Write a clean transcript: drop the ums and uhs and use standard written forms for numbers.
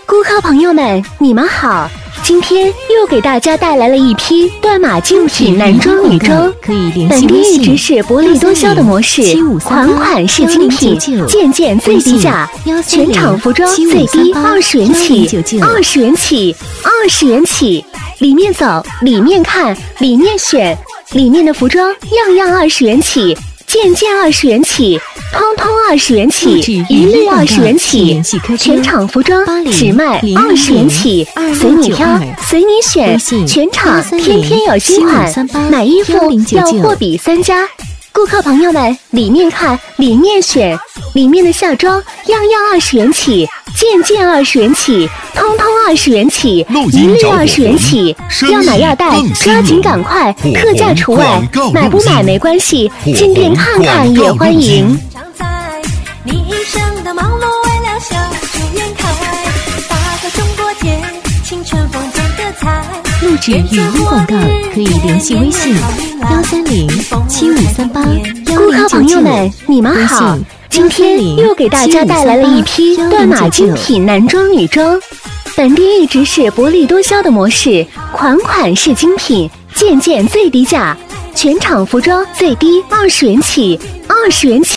顾客朋友们，你们好！今天又给大家带来了一批断码精品男装女装，本地一直是薄利多销的模式，款款是精品，件件最低价，全场服装最低20元起，20元起，20元起，里面走，里面看，里面选，里面的服装样样20元起。件件20元起，通通20元起，一律20元起，全场服装只卖20元起，随你挑，随你选，全场天天有新款，买衣服要货比三家。顾客朋友们，里面看，里面选，里面的夏装样样20元起，件件20元起，通通20元起，一律20元起，要买要带，抓紧赶快，特价除外，买不买没关系，进店看看也欢迎。 你一生的忙碌为了笑逐颜开，打造中国结青春风间的彩。 录制语音广告可以联系微信13075381099。 顾客朋友们，你们好！今天又给大家带来了一批断码精品男装女装，本地一直是薄利多销的模式，款款是精品，件件最低价，全场服装最低20元起，20元起。